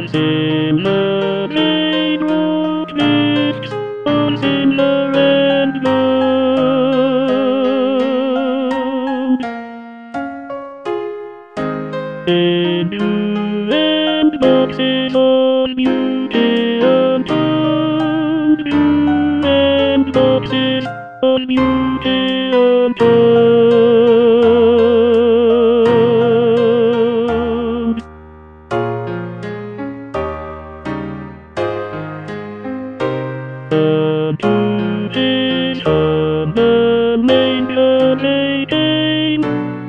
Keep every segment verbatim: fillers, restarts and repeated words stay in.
Bones in the rainbow drift, bones in the red road. And you and boxes on mutant toad, you and boxes on mutant toad. The two is on the manger lane.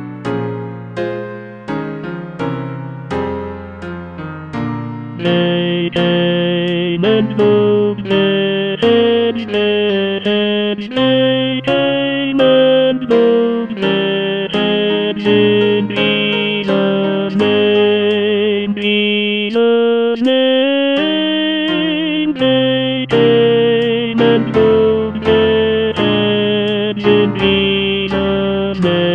Lay came and moved legs, legs, lay came and moved legs in Jesus' name, Jesus' name. Lay came and moved legs in Jesus' name.